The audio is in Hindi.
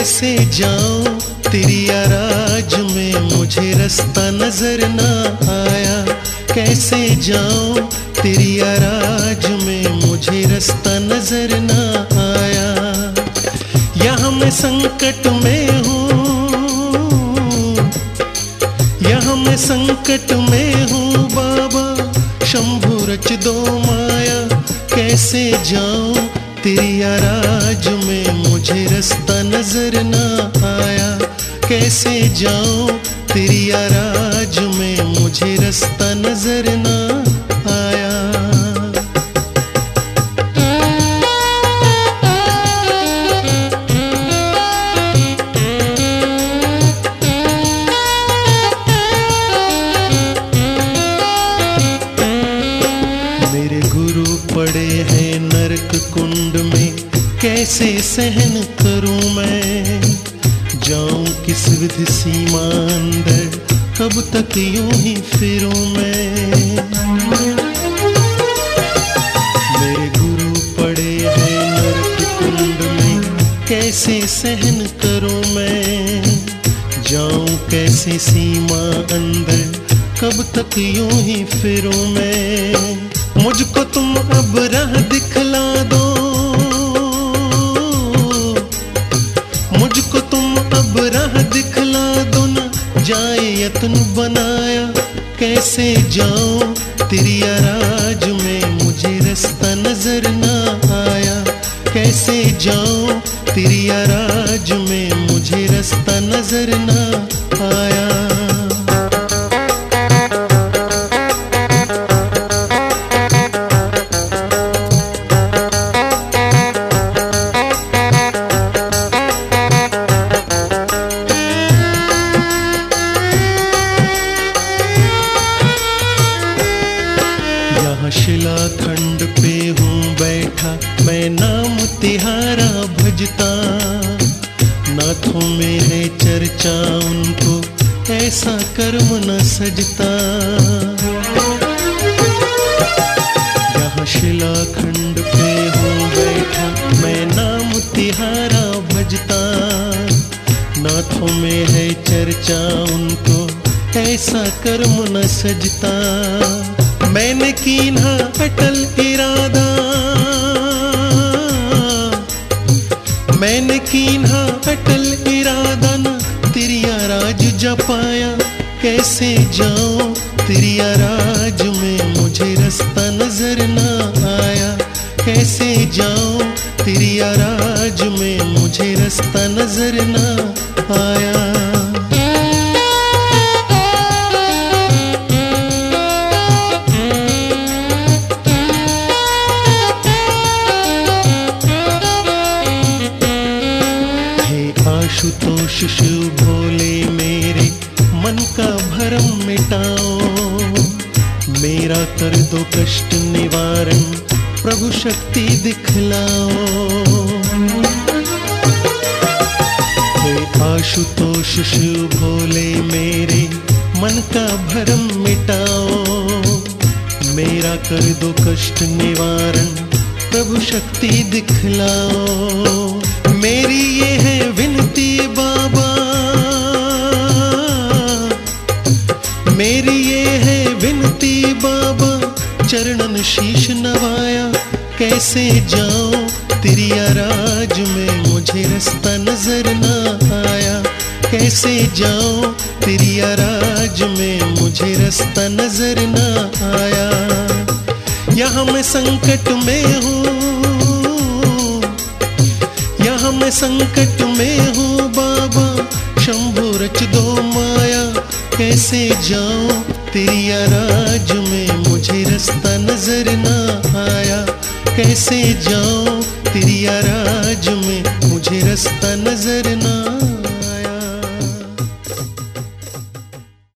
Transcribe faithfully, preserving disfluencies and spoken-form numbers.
कैसे जाऊं तेरी आराज में, मुझे रास्ता नजर ना आया। कैसे जाऊं तेरी आराज में, मुझे रास्ता नजर ना आया। यहाँ मैं संकट में हूँ, यहाँ मैं संकट में हूँ बाबा, शंभु रच दो माया। कैसे जाऊं तेरी आराज में, मुझे रास्ता नजर ना आया। कैसे जाऊं तेरी आराज में, मुझे रास्ता नजर ना आया। मेरे गुरु पड़े हैं नरक कुंड में, कैसे सहन करूं मैं। जाऊं किस विधि सीमा अंदर, कब तक यूं ही फिरूं मैं। मेरे गुरु पड़े हैं नरक कुंड में, कैसे सहन करूं मैं। जाऊं कैसे सीमा अंदर, कब तक यूं ही फिरूं मैं। मुझको तुम अब राह दिखला दो, मुझको तुम अब राह दिखला दो ना, जाए यत्न बनाया। कैसे जाऊं तेरी आराज में, मुझे रास्ता नजर ना आया। कैसे जाऊं तेरी आराज में, मुझे रास्ता नजर ना आया। शिलाखंड पे हूँ बैठा, मैं नाम तिहारा भजता। नाथों में है चर्चा उनको, ऐसा कर्म न सजता। यहाँ शिलाखंड पे हूँ बैठा, मैं नाम तिहारा भजता। नाथों में है चर्चा उनको, ऐसा कर्म न सजता। मैंने कीन्हा अटल इरादा, मैंने कीन्हा अटल इरादा ना, तेरी आराज जपाया। कैसे जाऊं तेरी आराज में, मुझे रास्ता नजर ना आया। कैसे जाऊं तेरी आराज में, मुझे रास्ता नजर ना आया। आशुतोष शिव भोले मेरे मन का भरम मिटाओ। मेरा कर दो कष्ट निवारण, प्रभु शक्ति दिखलाओ। हे आशुतोष शिव भोले मेरे मन का भरम मिटाओ। मेरा कर दो कष्ट निवारण, प्रभु शक्ति दिखलाओ। मेरी ये है विनती बाबा, मेरी ये है विनती बाबा, चरणन शीश नवाया। कैसे जाऊं तेरी आराज में, मुझे रास्ता नजर ना आया। कैसे जाऊं तेरी आराज में, मुझे रास्ता नजर ना आया। यहाँ मैं संकट में हूँ, यहाँ मैं संकट में हूँ बाबा, शंभु रच दो माया। कैसे जाऊं तेरी आराज में, मुझे रास्ता नजर ना आया। कैसे जाऊं तेरी आराज में, मुझे रास्ता नजर ना